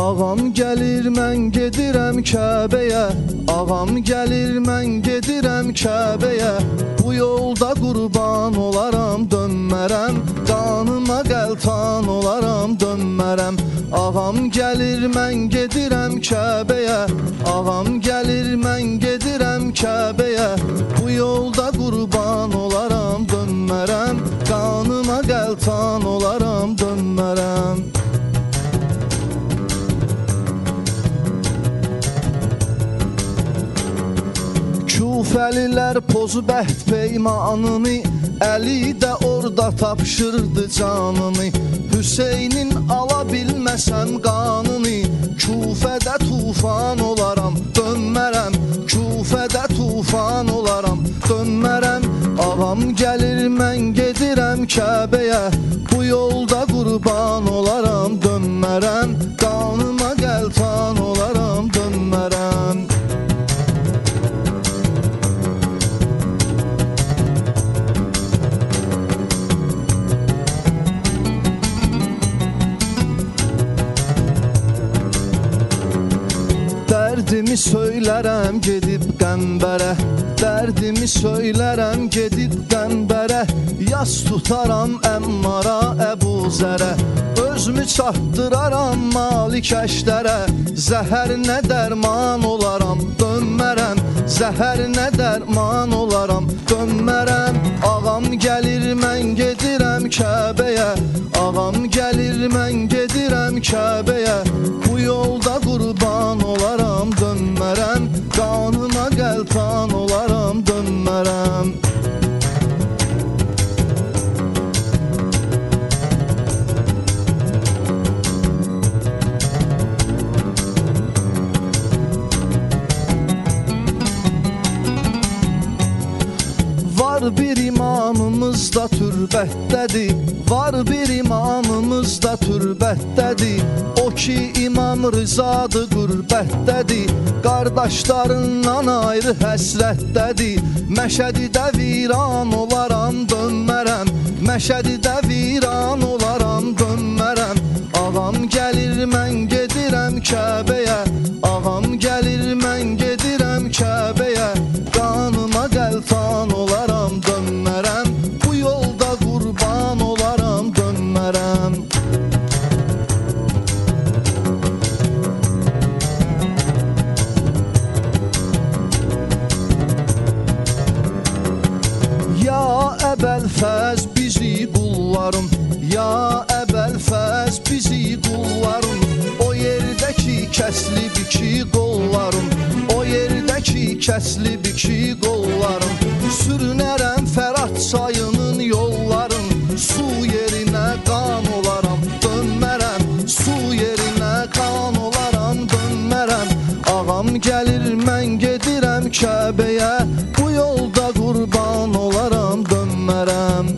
Ağam gəlir, mən gedirəm Kəbəyə. Ağam gəlir, mən gedirəm Kəbəyə. Bu yolda qurban olaram, dönmərəm. Qanıma qəltan olaram, dönmərəm. Ağam gəlir, mən gedirəm Kəbəyə. Ağam gəlir, mən gedirəm Kəbəyə. Bu yolda qurban olaram, dönmərəm. Qanıma qəltan olaram, dönmərəm. Küfəlilər pozu bəhd peymanını, Əli də orada tapşırdı canını. Hüseynin ala bilməsəm qanını, Küfədə tufan olaram, dönmərəm. Küfədə tufan olaram, dönmərəm. Ağam gəlir, mən gedirəm Kəbəyə. Bu yolda qurban olaram, dönmərəm. Qanıma qəltan olaram, dönmərəm. Dərdimi söylərəm gedib qəmbərə. Dərdimi söylərəm gedib qəmbərə. Yas tutaram Əmmara, Əbu Zərə. Özümü çatdıraram Malik Əşdərə. Zəhər nə dərman olaram, dönmərəm. Zəhər nə dərman olaram, dönmərəm. Ağam gəlir, mən gedirəm Kəbəyə. Ağam gəlir, mən gedirəm Kəbəyə. Bu yolda qurban olaram, dönmərəm. Qanıma qəltan olaram, dönmərəm. Var bir imamımız da türbətdədir. Var bir imamımız da türbətdədir. O ki İmam Rızadır, qürbətdədir. Qardaşlarından ayrı həsrətdədir. Məşədidə viran olaram, dönmərəm. Məşədidə viran olaram, dönmərəm. Ağam gəlir, mən gedirəm Kəbəyə. Ağam gəlir, mən gedirəm Kəbəyə. Qanıma qəltan olaram, dönmərəm. Bu yolda qurban olaram, dönmərəm. Ya Əbəlfəz bizi qullarım, ya Əbəlfəz bizi qullarım. O yerdəki kəslib iki qollarım, o yerdəki kəslib iki qollarım. Sürünərəm Fərat çayının yollarım, su yerinə qan olaram, dönmərəm. Su yerinə qan olaram, dönmərəm. Ağam gəlir, mən gedirəm Kəbəyə. Bu yolda qurban olaram, dönmərəm.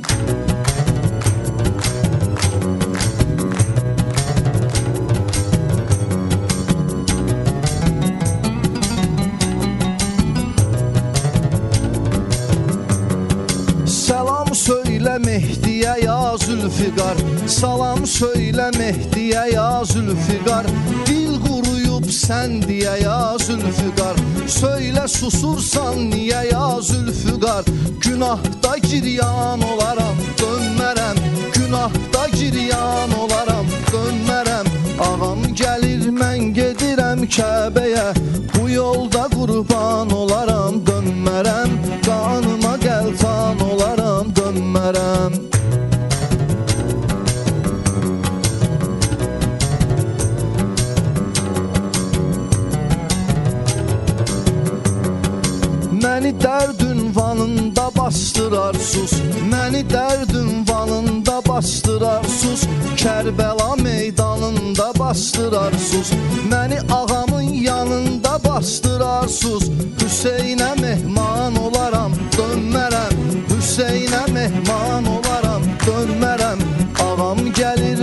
Salam söylə Mehdiyə ya Zülfiqar. Salam söylə Mehdiyə ya Zülfiqar. Dil quruyub sən deyə ya Zülfiqar. Söylə susursan niyə ya Zülfiqar. Günahda giryan olaram, dönmərəm. Günahda giryan olaram, dönmərəm. Ağam gəlir, mən gedirəm Kəbəyə. Bu yolda qurban olaram, dönmərəm. Qanıma qəltan olaram, dönmərəm. Məni dərd ünvanında bastırarsız, məni dərd ünvanında bastırarsız. Kərbəla meydanında bastırarsız, məni ağamın yanında bastırarsız. Hüseynə mehman olaram, dönmərəm. Hüseynə mehman olaram, dönmərəm. Ağam gəlir,